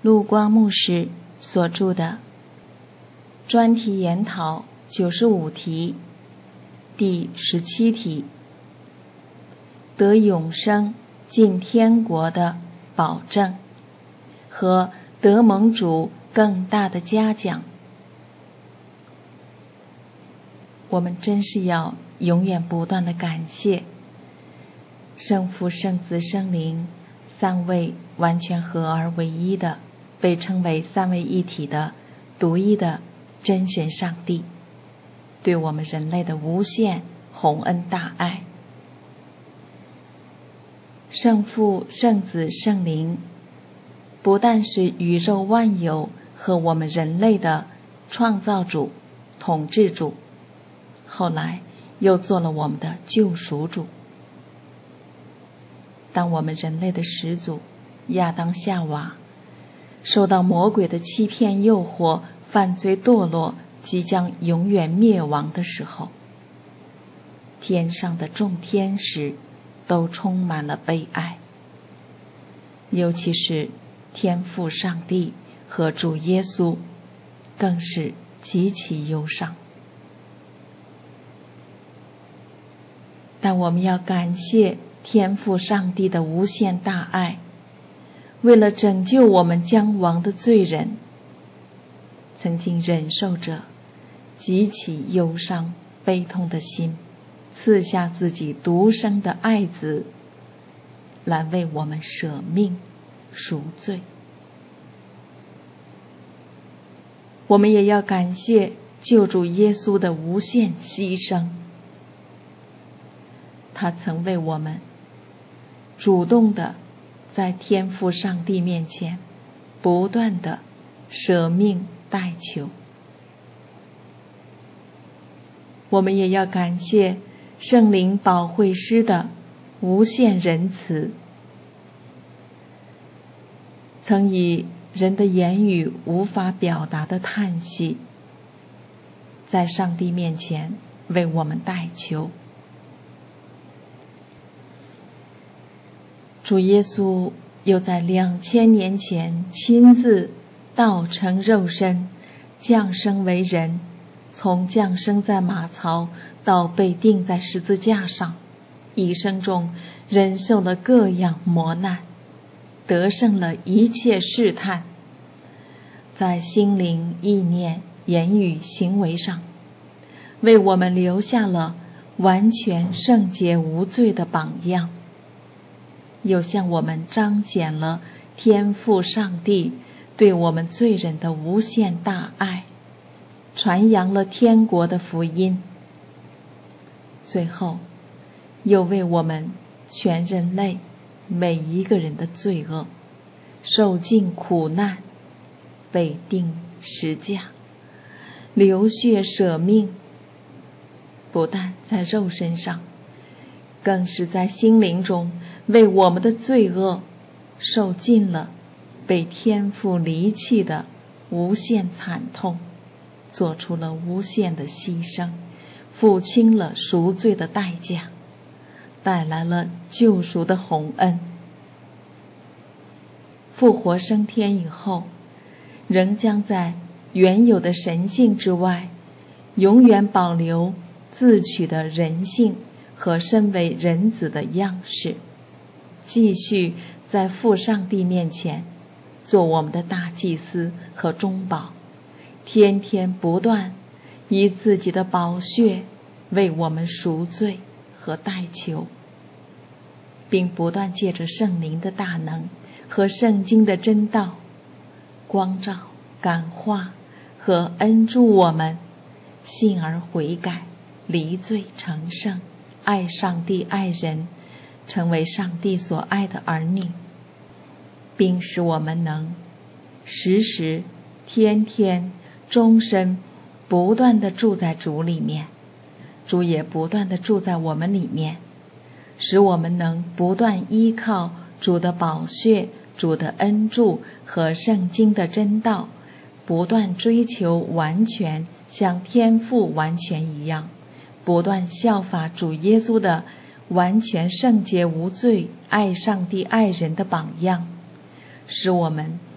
陆光牧师所著的专题研讨95题第17题，得永生进天国的保证和得蒙主更大的嘉奖。我们真是要永远不断地感谢圣父、圣子、圣灵三位完全合而为一的，被称为三位一体的独一的真神上帝对我们人类的无限宏恩大爱。圣父、圣子、圣灵不但是宇宙万有和我们人类的创造主、统治主，后来又做了我们的救赎主。当我们人类的始祖亚当夏娃受到魔鬼的欺骗诱惑，犯罪堕落，即将永远灭亡的时候，天上的众天使都充满了悲哀，尤其是天父上帝和主耶稣更是极其忧伤。但我们要感谢天父上帝的无限大爱，为了拯救我们将亡的罪人，曾经忍受着极其忧伤悲痛的心，赐下自己独生的爱子来为我们舍命赎罪。我们也要感谢救主耶稣的无限牺牲，他曾为我们主动地在天父上帝面前不断地舍命代求。我们也要感谢圣灵保惠师的无限仁慈，曾以人的言语无法表达的叹息，在上帝面前为我们代求。主耶稣又在2000年前亲自道成肉身，降生为人，从降生在马槽到被钉在十字架上，一生中忍受了各样磨难，得胜了一切试探，在心灵、意念、言语、行为上为我们留下了完全圣洁无罪的榜样，又向我们彰显了天父上帝对我们罪人的无限大爱，传扬了天国的福音，最后又为我们全人类每一个人的罪恶受尽苦难，被钉十架，流血舍命，不但在肉身上，更是在心灵中为我们的罪恶受尽了被天父离弃的无限惨痛，做出了无限的牺牲，付清了赎罪的代价，带来了救赎的宏恩。复活升天以后，仍将在原有的神性之外，永远保留自取的人性和身为人子的样式，继续在父上帝面前做我们的大祭司和中保，天天不断以自己的宝血为我们赎罪和代求，并不断借着圣灵的大能和圣经的真道光照、感化和恩助我们信而悔改，离罪成圣，爱上帝爱人，成为上帝所爱的儿女，并使我们能时时天天终身不断地住在主里面，主也不断地住在我们里面，使我们能不断依靠主的宝血、主的恩助和圣经的真道，不断追求完全，像天父完全一样，不断效法主耶稣的完全圣洁无罪、爱上帝爱人的榜样，使我们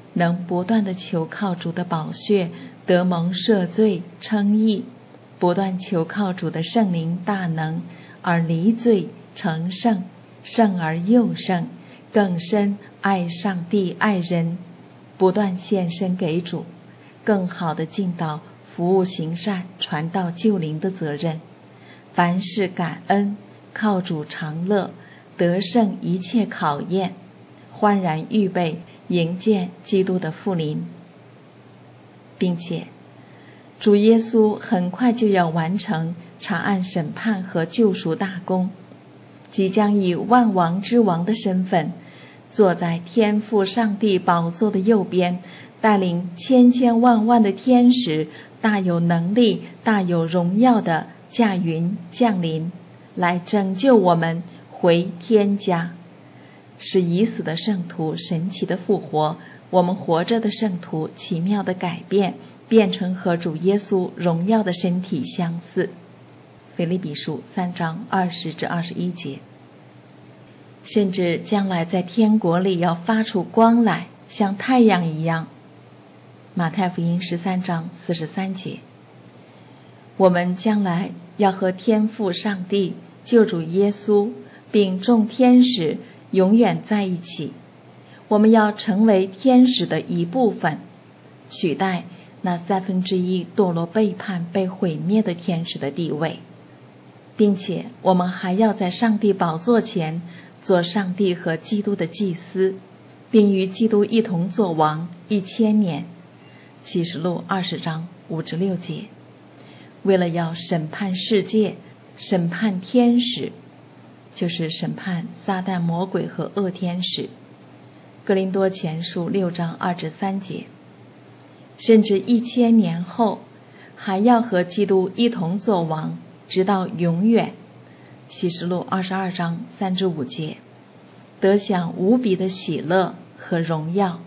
能不断地求靠主的宝血得蒙赦罪称义，不断求靠主的圣灵大能而离罪成圣，圣而又圣，更深爱上帝爱人，不断献身给主，更好地尽到服务行善传道救灵的责任，凡事感恩，靠主常乐，得胜一切考验，欢然预备迎接基督的复临，并且主耶稣很快就要完成查案审判和救赎大功，即将以万王之王的身份坐在天父上帝宝座的右边，带领千千万万的天使，大有能力大有荣耀的驾云降临，来拯救我们回天家，使已死的圣徒神奇的复活，我们活着的圣徒奇妙的改变，变成和主耶稣荣耀的身体相似。腓立比书3章20至21节。甚至将来在天国里要发出光来，像太阳一样。马太福音13章43节。我们将来要和天父上帝、救主耶稣并众天使永远在一起，我们要成为天使的一部分，取代那1/3堕落背叛被毁灭的天使的地位，并且我们还要在上帝宝座前做上帝和基督的祭司，并与基督一同作王1000年。启示录20章5至6节。为了要审判世界，审判天使，就是审判撒旦魔鬼和恶天使。哥林多前书6章2至3节。甚至1000年后还要和基督一同作王，直到永远。启示录22章3至5节，得享无比的喜乐和荣耀。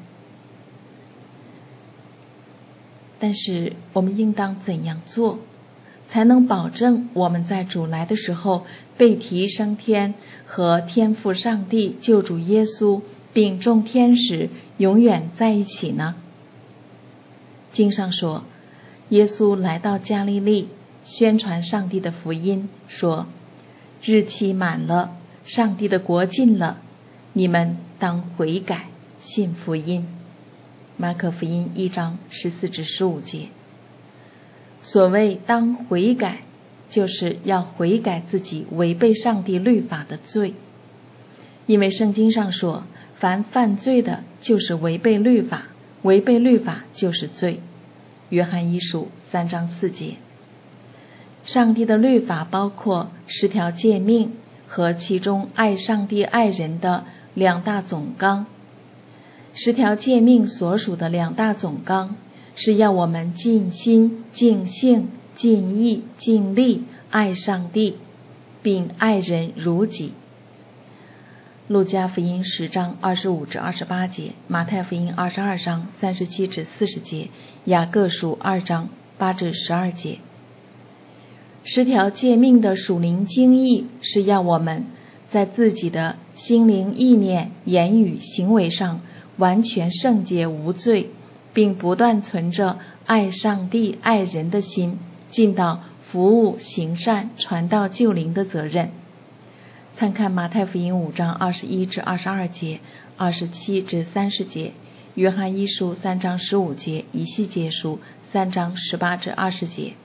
但是我们应当怎样做，才能保证我们在主来的时候被提升天，和天父上帝、救主耶稣并众天使永远在一起呢？经上说，耶稣来到加利利，宣传上帝的福音，说：日期满了，上帝的国近了，你们当悔改，信福音。马可福音1章14至15节。所谓当悔改，就是要悔改自己违背上帝律法的罪，因为圣经上说，凡犯罪的就是违背律法，违背律法就是罪。约翰一书3章4节。上帝的律法包括10条诫命和其中爱上帝爱人的2大总纲。10条诫命所属的2大总纲，是要我们尽心、尽性、尽意、尽力爱上帝，并爱人如己。路加福音10章25至28节，马太福音22章37至40节，雅各书2章8至12节。10条诫命的属灵经义，是要我们在自己的心灵意念、言语、行为上完全圣洁无罪，并不断存着爱上帝爱人的心，尽到服务行善传道救灵的责任。参看马太福音5章21至22节、27至30节，约翰一书3章15节，以西结书3章18至20节。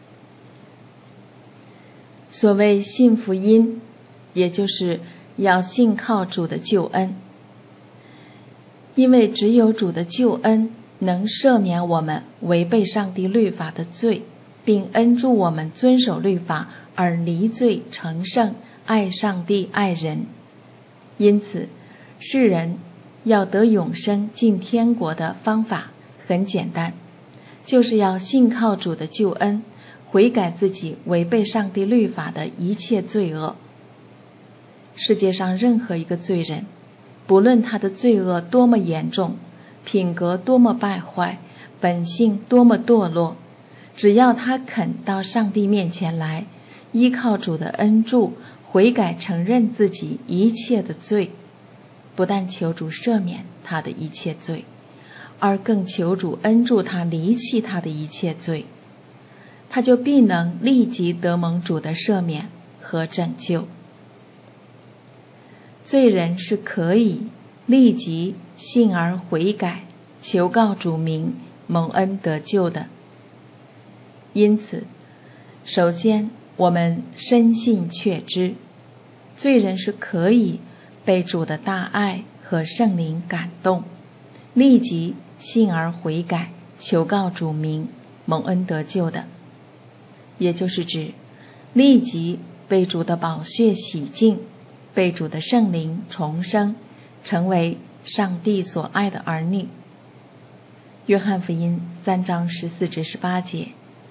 所谓信福音，也就是要信靠主的救恩，因为只有主的救恩能赦免我们违背上帝律法的罪，并恩助我们遵守律法而离罪成圣，爱上帝爱人。因此世人要得永生进天国的方法很简单，就是要信靠主的救恩，悔改自己违背上帝律法的一切罪恶。世界上任何一个罪人，不论他的罪恶多么严重，品格多么败坏，本性多么堕落，只要他肯到上帝面前来，依靠主的恩助，悔改承认自己一切的罪，不但求主赦免他的一切罪， 而更求主恩助他离弃他的一切罪，他就必能立即得蒙主的赦免和拯救。罪人是可以立即信而悔改，求告主名，蒙恩得救的。因此，首先我们深信确知，罪人是可以被主的大爱和圣灵感动，立即信而悔改，求告主名，蒙恩得救的。也就是指立即被主的宝血洗净，被主的圣灵重生，成为上帝所爱的儿女。约翰福音3章14至18节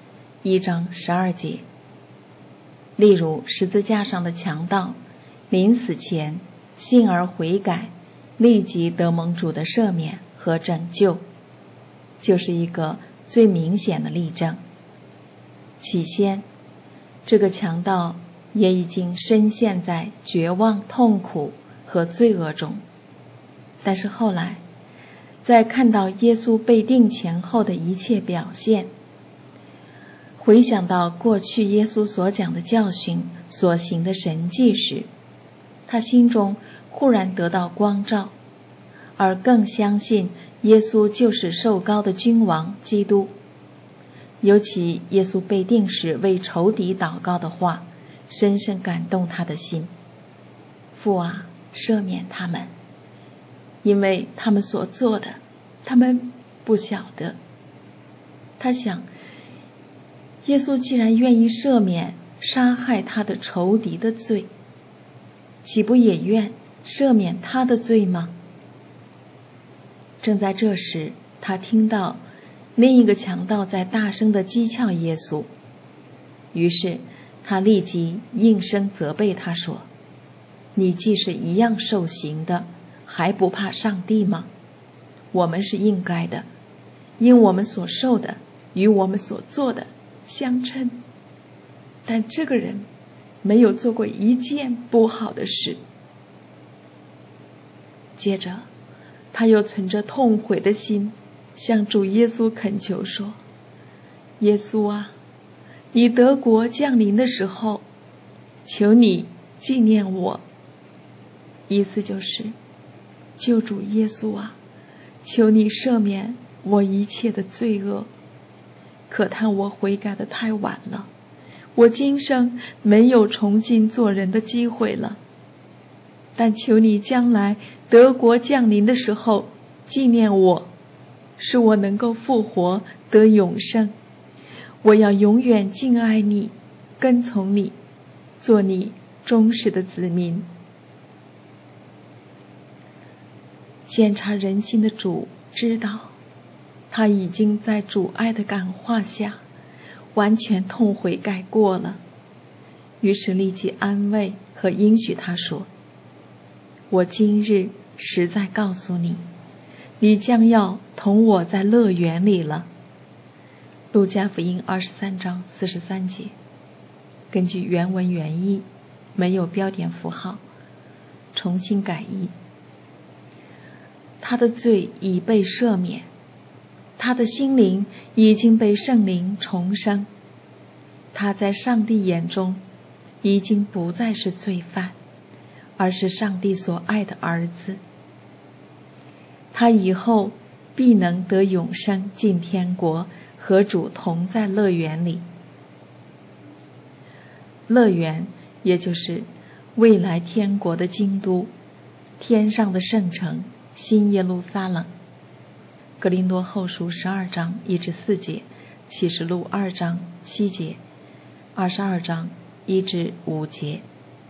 ，1章12节。例如十字架上的强盗，临死前信而悔改，立即得蒙主的赦免和拯救，就是一个最明显的例证。起先，这个强盗也已经深陷在绝望、痛苦和罪恶中，但是后来，在看到耶稣被钉前后的一切表现，回想到过去耶稣所讲的教训、所行的神迹时，他心中忽然得到光照，而更相信耶稣就是受膏的君王基督。尤其耶稣被钉时为仇敌祷告的话，深深感动他的心。父啊，赦免他们，因为他们所做的，他们不晓得。他想，耶稣既然愿意赦免杀害他的仇敌的罪，岂不也愿赦免他的罪吗？正在这时，他听到另一个强盗在大声地讥诮耶稣，于是他立即应声责备他说：你既是一样受刑的，还不怕上帝吗？我们是应该的，因我们所受的与我们所做的相称。但这个人没有做过一件不好的事。接着他又存着痛悔的心向主耶稣恳求说：耶稣啊，你得国降临的时候，求你纪念我。意思就是，救主耶稣啊，求你赦免我一切的罪恶。可叹我悔改得太晚了，我今生没有重新做人的机会了。但求你将来得国降临的时候纪念我，使我能够复活得永生。我要永远敬爱你，跟从你，做你忠实的子民。检察人心的主知道，他已经在主爱的感化下完全痛悔改过了，于是立即安慰和应许他说：我今日实在告诉你，你将要同我在乐园里了。路加福音23章43节。根据原文原意，没有标点符号，重新改译。他的罪已被赦免，他的心灵已经被圣灵重生，他在上帝眼中已经不再是罪犯，而是上帝所爱的儿子。他以后必能得永生，进天国，和主同在乐园里。乐园也就是未来天国的京都，天上的圣城新耶路撒冷。格林多后书12章1至4节，启示录2章7节，22章1至5节。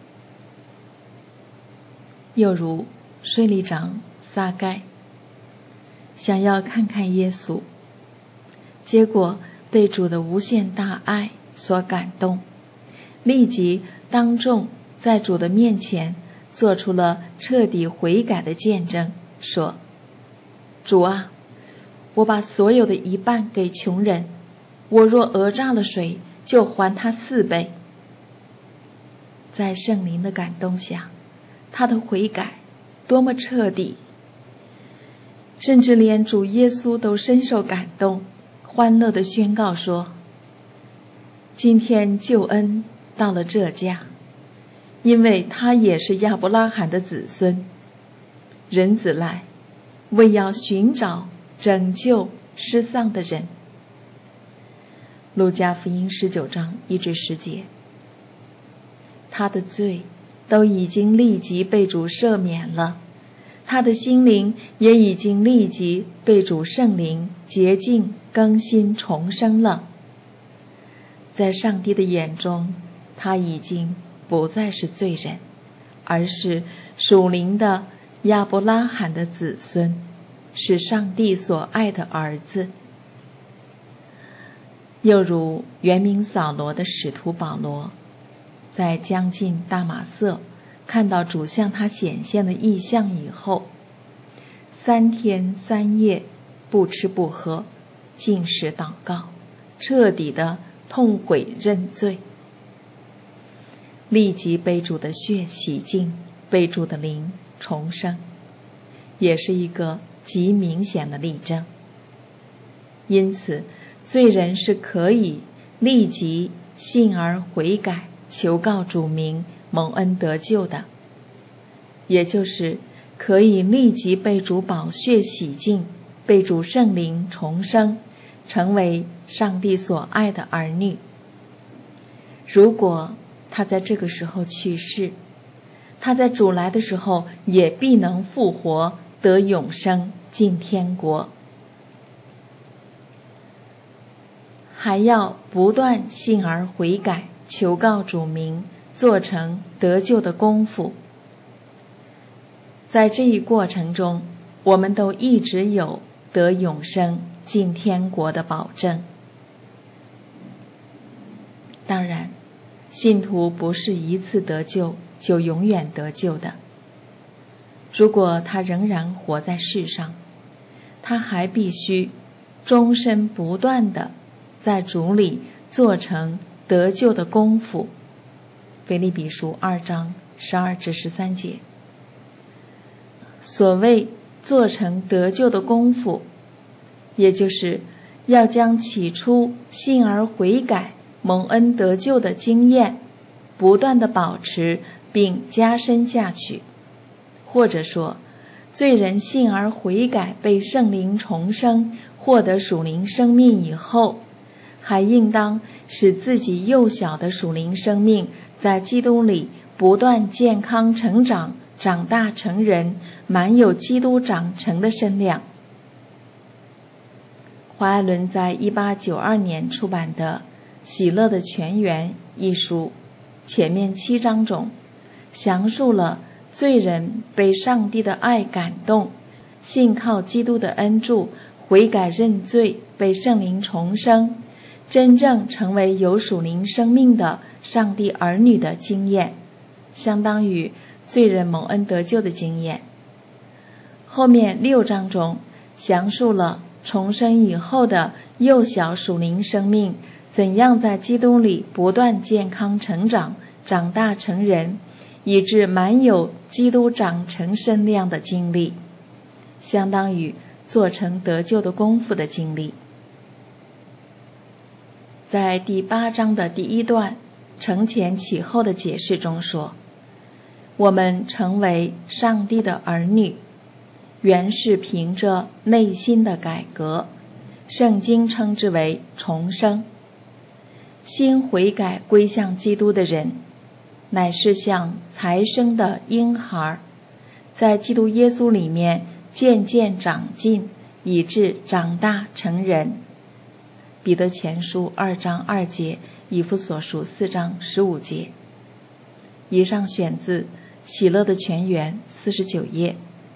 又如税吏长撒该想要看看耶稣，结果被主的无限大爱所感动，立即当众在主的面前做出了彻底悔改的见证，说：主啊，我把所有的一半给穷人，我若讹诈了谁，就还他4倍。在圣灵的感动下，他的悔改多么彻底！ 甚至连主耶稣都深受感动，欢乐地宣告说：今天救恩到了这家，因为他也是亚伯拉罕的子孙。人子来，为要寻找拯救失丧的人。路加福音19章1至10节。他的罪都已经立即被主赦免了，他的心灵也已经立即被主圣灵洁净、更新、重生了。在上帝的眼中，他已经不再是罪人，而是属灵的亚伯拉罕的子孙，是上帝所爱的儿子。又如原名扫罗的使徒保罗，在将近大马色看到主向他显现的异象以后，3天3夜不吃不喝，禁食祷告，彻底的痛悔认罪，立即被主的血洗净，被主的灵重生，也是一个极明显的例证。因此罪人是可以立即信而悔改，求告主名，蒙恩得救的，也就是可以立即被主宝血洗净，被主圣灵重生，成为上帝所爱的儿女。如果他在这个时候去世，他在主来的时候也必能复活，得永生，进天国。还要不断信而悔改，求告主名，做成得救的功夫。在这一过程中，我们都一直有得永生、进天国的保证。当然，信徒不是一次得救就永远得救的。如果他仍然活在世上，他还必须终身不断地在主里做成得救的功夫。腓立比书2章12至13节。所谓做成得救的功夫，也就是要将起初信而悔改、蒙恩得救的经验不断地保持并加深下去。或者说，罪人信而悔改，被圣灵重生，获得属灵生命以后，还应当使自己幼小的属灵生命在基督里不断健康成长，长大成人，满有基督长成的身量。华爱伦在1892年出版的《喜乐的泉源》一书前面7章中，详述了罪人被上帝的爱感动，信靠基督的恩助，悔改认罪，被圣灵重生，真正成为有属灵生命的上帝儿女的经验，相当于罪人蒙恩得救的经验。后面6章中详述了重生以后的幼小属灵生命怎样在基督里不断健康成长，长大成人，以致满有基督长成身量的经历，相当于做成得救的功夫的经历。在第8章的第1段承前启后的解释中说，我们成为上帝的儿女，原是凭着内心的改革，圣经称之为重生。心悔改归向基督的人，乃是像才生的婴孩，在基督耶稣里面渐渐长进，以致长大成人。彼得前书2章2节，以弗所书4章15节。以上选自《喜乐的泉源》49页。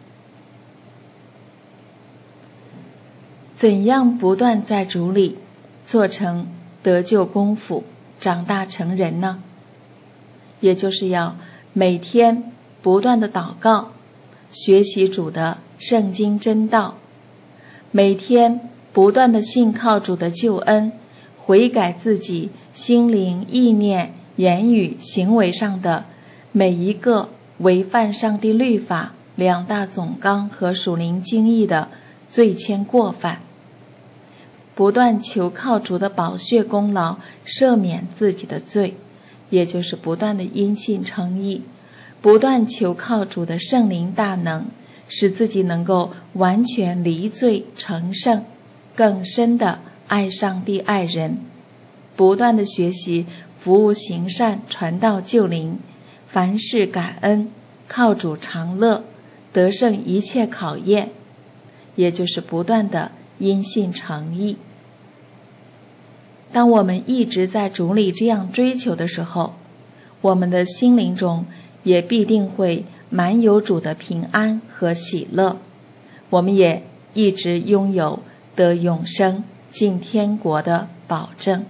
怎样不断在主里做成得救功夫，长大成人呢？也就是要每天不断的祷告，学习主的圣经真道，每天不断的信靠主的救恩，悔改自己心灵、意念、言语、行为上的每一个违犯上帝律法、2大总纲和属灵经义的罪愆过犯，不断求靠主的宝血功劳赦免自己的罪，也就是不断的因信称义，不断求靠主的圣灵大能，使自己能够完全离罪成圣，更深的爱上帝爱人，不断的学习服务行善，传道救灵，凡事感恩，靠主常乐，得胜一切考验，也就是不断的因信诚意。当我们一直在主里这样追求的时候，我们的心灵中也必定会满有主的平安和喜乐，我们也一直拥有得永生进天国的保证。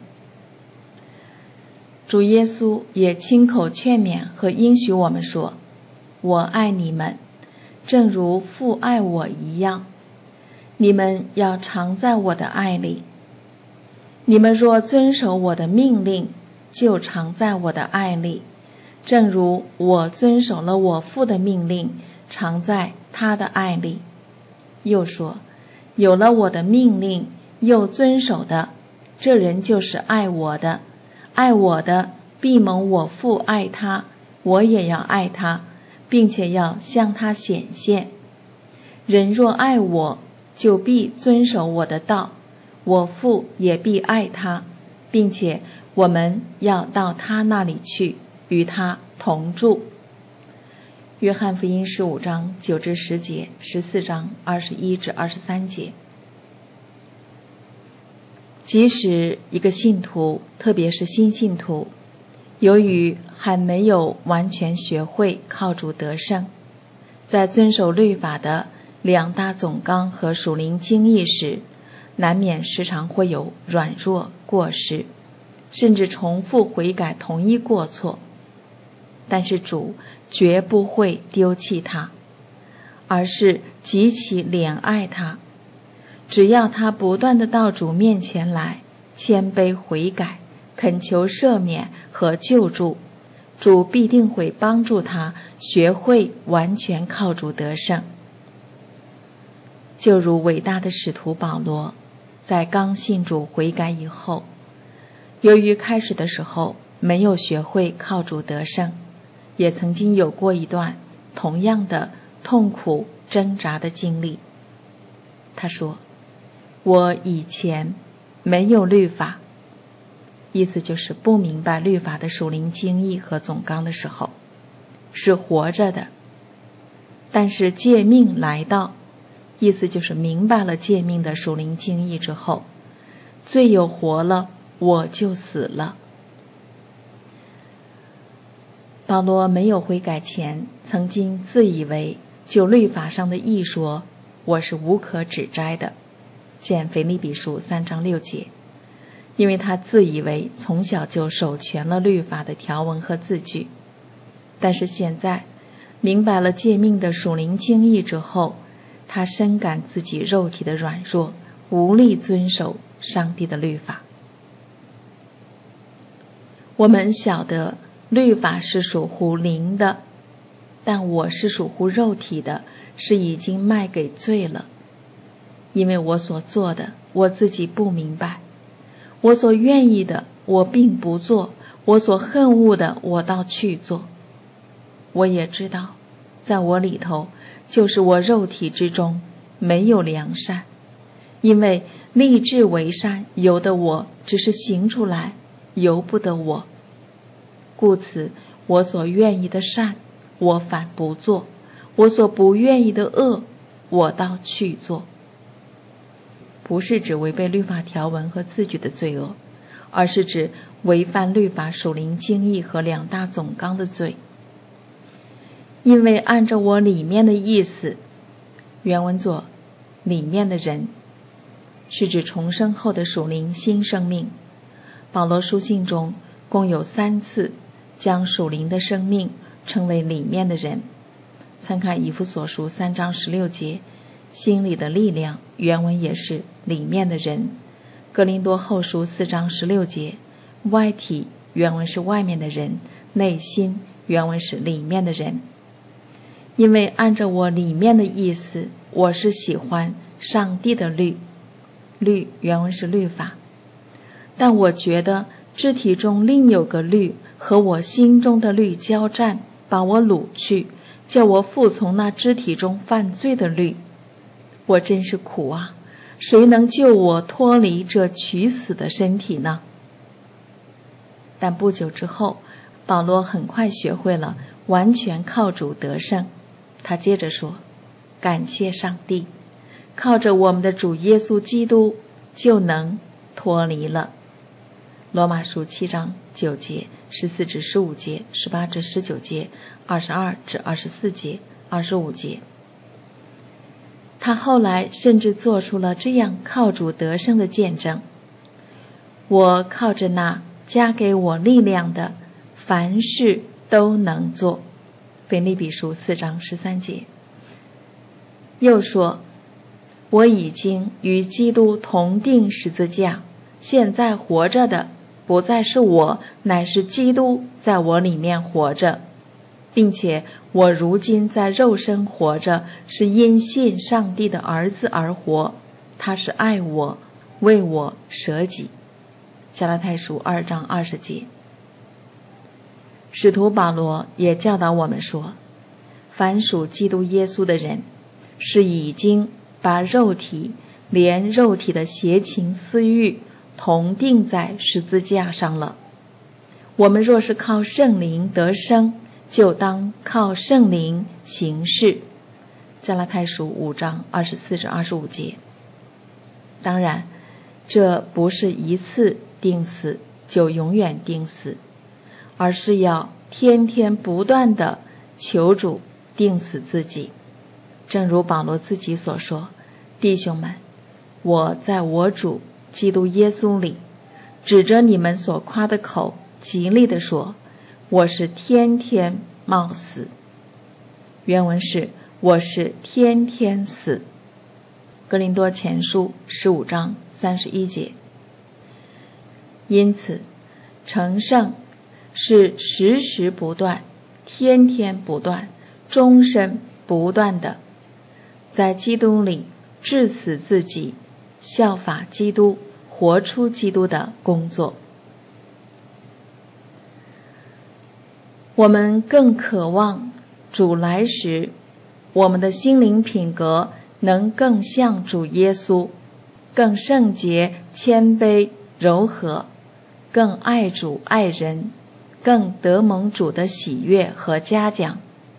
主耶稣也亲口劝勉和应许我们说，我爱你们，正如父爱我一样，你们要常在我的爱里。你们若遵守我的命令，就常在我的爱里，正如我遵守了我父的命令，常在他的爱里。又说，有了我的命令又遵守的，这人就是爱我的，爱我的必蒙我父爱他，我也要爱他，并且要向他显现。人若爱我，就必遵守我的道，我父也必爱他，并且我们要到他那里去，与他同住。约翰福音15章9至10节，14章21至23节。即使一个信徒，特别是新信徒，由于还没有完全学会靠主得胜，在遵守律法的两大总纲和属灵经义时，难免时常会有软弱过失，甚至重复悔改同一过错。但是主绝不会丢弃他，而是极其怜爱他。只要他不断地到主面前来，谦卑悔改，恳求赦免和救助，主必定会帮助他学会完全靠主得胜。就如伟大的使徒保罗，在刚信主悔改以后，由于开始的时候没有学会靠主得胜，也曾经有过一段同样的痛苦挣扎的经历。他说，我以前没有律法，意思就是不明白律法的属灵经义和总纲的时候，是活着的。但是诫命来到，意思就是明白了诫命的属灵经义之后，罪又活了，我就死了。保罗没有悔改前，曾经自以为就律法上的义说，我是无可指摘的，见腓立比书3章6节。因为他自以为从小就守全了律法的条文和字句，但是现在明白了诫命的属灵经义之后，他深感自己肉体的软弱，无力遵守上帝的律法。我们晓得律法是属乎灵的，但我是属乎肉体的，是已经卖给罪了。因为我所做的，我自己不明白；我所愿意的，我并不做；我所恨恶的，我倒去做。我也知道，在我里头，就是我肉体之中没有良善，因为立志为善，由得我，只是行出来，由不得我。故此，我所愿意的善，我反不做；我所不愿意的恶，我倒去做。不是指违背律法条文和字句的罪恶，而是指违反律法属灵经义和两大总纲的罪。因为按照我里面的意思，原文作里面的人，是指重生后的属灵新生命。保罗书信中共有3次将属灵的生命称为里面的人。参看以弗所书3章16节，心里的力量，原文也是里面的人。哥林多后书4章16节，外体，原文是外面的人，内心，原文是里面的人。因为按照我里面的意思，我是喜欢上帝的律，律原文是律法。但我觉得肢体中另有个律和我心中的律交战，把我掳去，叫我服从那肢体中犯罪的律。我真是苦啊！谁能救我脱离这取死的身体呢？但不久之后，保罗很快学会了完全靠主得胜。他接着说，感谢上帝，靠着我们的主耶稣基督就能脱离了。罗马书7章9节、14至15节、18至19节、22至24节、25节。他后来甚至做出了这样靠主得胜的见证：我靠着那加给我力量的，凡事都能做。腓立比书4章13节。又说，我已经与基督同钉十字架，现在活着的不再是我，乃是基督在我里面活着，并且我如今在肉身活着，是因信上帝的儿子而活，他是爱我，为我舍己。加拉太书2章20节。使徒保罗也教导我们说，凡属基督耶稣的人，是已经把肉体连肉体的邪情私欲同钉在十字架上了。我们若是靠圣灵得生，就当靠圣灵行事。加拉太书5章24至25节。当然，这不是一次钉死就永远钉死，而是要天天不断地求主钉死自己。正如保罗自己所说，弟兄们，我在我主基督耶稣里，指着你们所夸的口，极力地说，我是天天冒死。原文是，我是天天死。哥林多前书15章31节。因此，成圣是时时不断、天天不断、终身不断的在基督里治死自己，效法基督，活出基督的工作。我们更渴望主来时，我们的心灵品格能更像主耶稣，更圣洁、谦卑、柔和，更爱主爱人，更得蒙主的喜悦和嘉奖。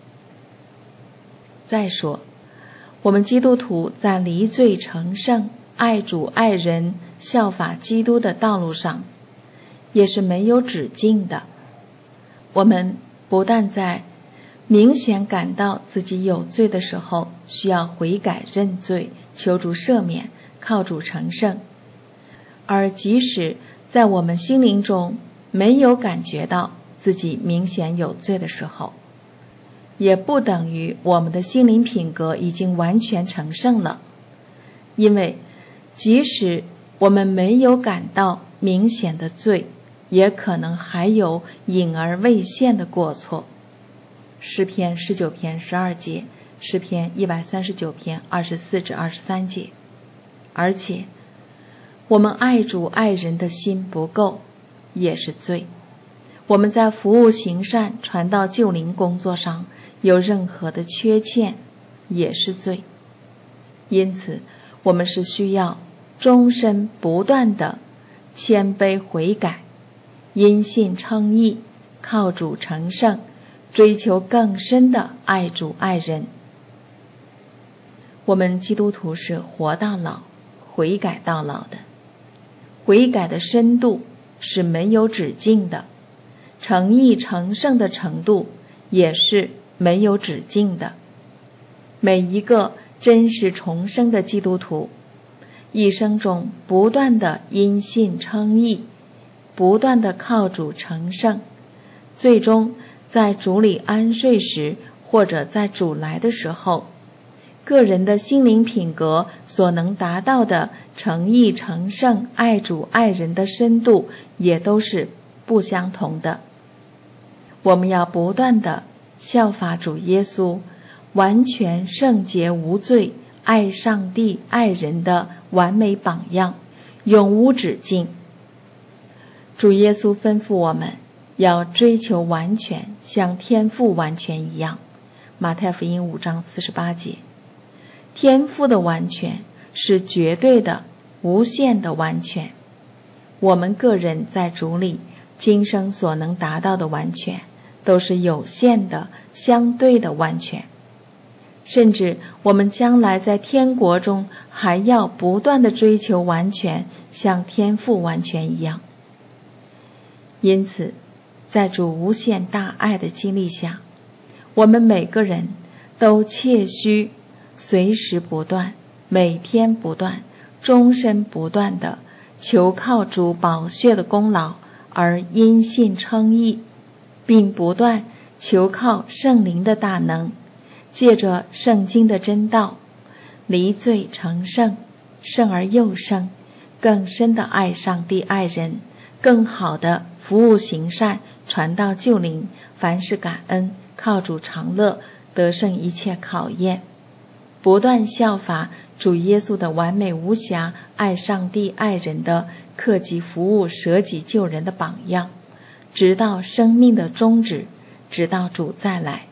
再说，我们基督徒在离罪成圣、爱主爱人、效法基督的道路上，也是没有止境的。我们不但在明显感到自己有罪的时候需要悔改认罪，求主赦免，靠主成圣，而即使在我们心灵中没有感觉到自己明显有罪的时候，也不等于我们的心灵品格已经完全成圣了。因为即使我们没有感到明显的罪，也可能还有隐而未现的过错。诗篇19篇12节，诗篇139篇24至23节。而且我们爱主爱人的心不够，也是罪。我们在服务行善、传道救灵工作上有任何的缺欠，也是罪。因此，我们是需要终身不断的谦卑悔改，因信称义，靠主成圣，追求更深的爱主爱人。我们基督徒是活到老，悔改到老的。悔改的深度是没有止境的，成义成圣的程度也是没有止境的。每一个真实重生的基督徒，一生中不断的因信称义，不断的靠主成圣，最终在主里安睡时，或者在主来的时候，个人的心灵品格所能达到的成义成圣、爱主爱人的深度也都是不相同的。我们要不断的效法主耶稣，完全圣洁无罪， 爱上帝爱人的完美榜样，永无止境。主耶稣吩咐我们要追求完全，像天父完全一样。马太福音5章48节。天父的完全是绝对的、无限的完全。我们个人在主里今生所能达到的完全，都是有限的、相对的完全。甚至我们将来在天国中还要不断地追求完全，像天父完全一样。因此，在主无限大爱的激励下，我们每个人都切须随时不断、每天不断、终身不断地求靠主宝血的功劳而因信称义，并不断求靠圣灵的大能，借着圣经的真道，离罪成圣，圣而又圣，更深的爱上帝爱人，更好的服务行善，传道救灵，凡事感恩，靠主常乐，得胜一切考验，不断效法主耶稣的完美无瑕爱上帝爱人的克己服务舍己救人的榜样，直到生命的终止，直到主再来。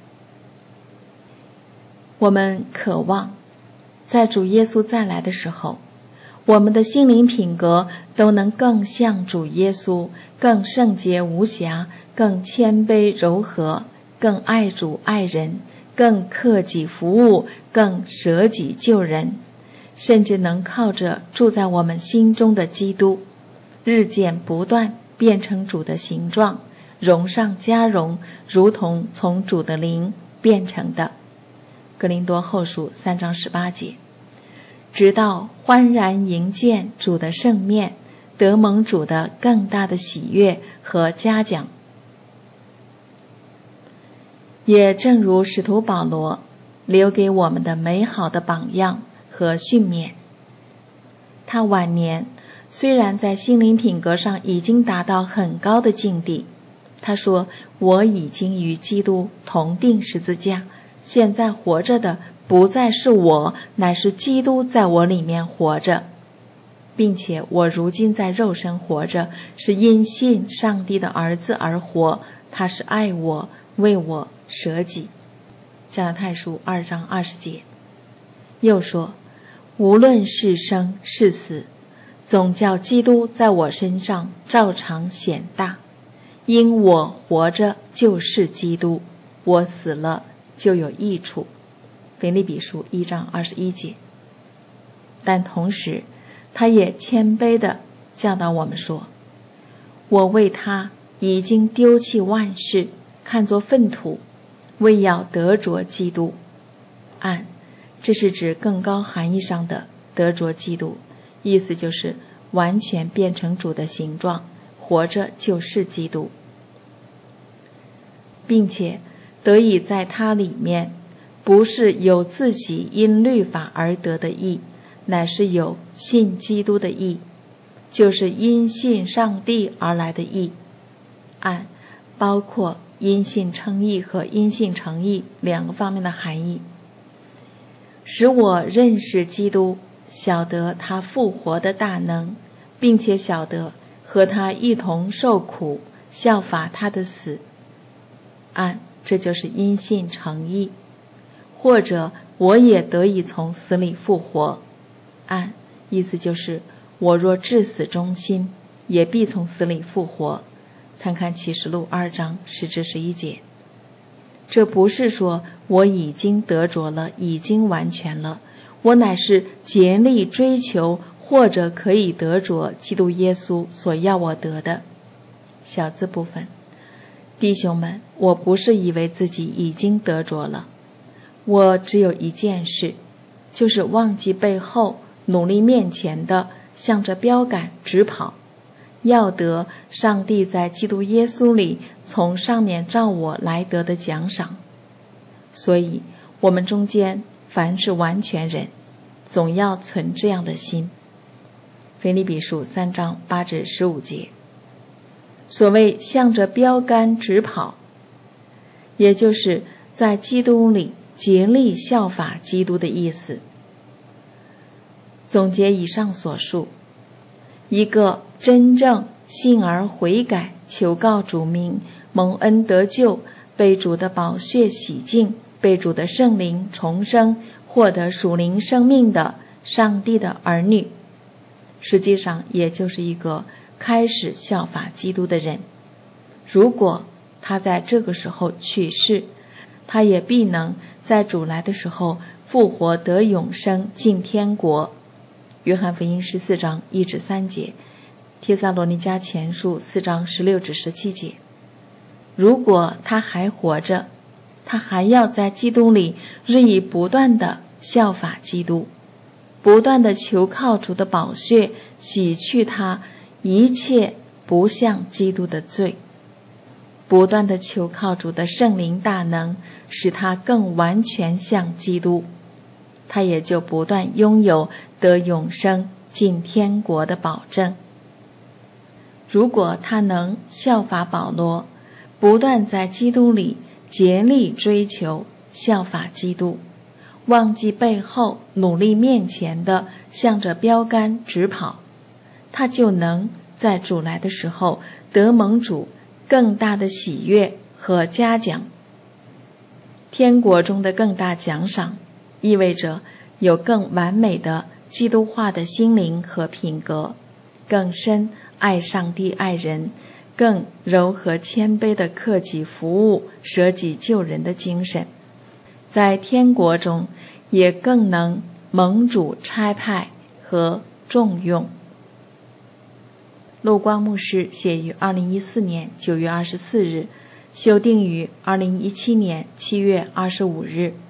我们渴望在主耶稣再来的时候，我们的心灵品格都能更像主耶稣，更圣洁无瑕，更谦卑柔和，更爱主爱人，更克己服务，更舍己救人，甚至能靠着住在我们心中的基督，日渐不断变成主的形状，荣上加荣，如同从主的灵变成的。哥林多后书3章18节。直到欢然迎见主的圣面，得蒙主的更大的喜悦和嘉奖。也正如使徒保罗留给我们的美好的榜样和训勉，他晚年虽然在心灵品格上已经达到很高的境地，他说：我已经与基督同定十字架，现在活着的不再是我，乃是基督在我里面活着，并且我如今在肉身活着，是因信上帝的儿子而活，他是爱我，为我舍己。加拉太书2章20节。又说：无论是生是死，总叫基督在我身上照常显大，因我活着就是基督，我死了就有益处。腓立比书1章21节。但同时他也谦卑地教导我们说：我为他已经丢弃万事，看作粪土，为要得着基督。这是指更高含义上的得着基督，意思就是完全变成主的形状，活着就是基督，并且得以在他里面，不是有自己因律法而得的义，乃是有信基督的义，就是因信上帝而来的义。包括因信称义和因信成义两个方面的含义。使我认识基督，晓得他复活的大能，并且晓得和他一同受苦，效法他的死。这就是因信成义。或者我也得以从死里复活。意思就是我若至死忠心，也必从死里复活。参看启示录2章10至11节。这不是说我已经得着了，已经完全了，我乃是竭力追求，或者可以得着基督耶稣所要我得的。小字部分。弟兄们，我不是以为自己已经得着了，我只有一件事，就是忘记背后，努力面前的，向着标杆直跑，要得上帝在基督耶稣里从上面照我来得的奖赏。所以我们中间凡是完全人，总要存这样的心。腓立比书3章8至15节。所谓向着标杆直跑，也就是在基督里竭力效法基督的意思。 总结以上所述，一个真正信而悔改，求告主名，蒙恩得救，被主的宝血洗净，被主的圣灵重生，获得属灵生命的上帝的儿女，实际上也就是一个开始效法基督的人。如果他在这个时候去世，他也必能在主来的时候复活得永生，进天国。约翰福音14章1至3节，帖撒罗尼迦前书4章16至17节。如果他还活着，他还要在基督里日益不断地效法基督，不断地求靠主的宝血洗去他一切不像基督的罪，不断地求靠主的圣灵大能，使他更完全像基督，他也就不断拥有得永生进天国的保证。如果他能效法保罗，不断在基督里竭力追求效法基督，忘记背后，努力面前的向着标杆直跑，他就能在主来的时候得蒙主更大的喜悦和嘉奖。天国中的更大奖赏，意味着有更完美的基督化的心灵和品格，更深爱上帝爱人，更柔和谦卑的克己服务舍己救人的精神，在天国中也更能蒙主差派和重用。陆光牧师写于2014年9月24日，修订于2017年7月25日。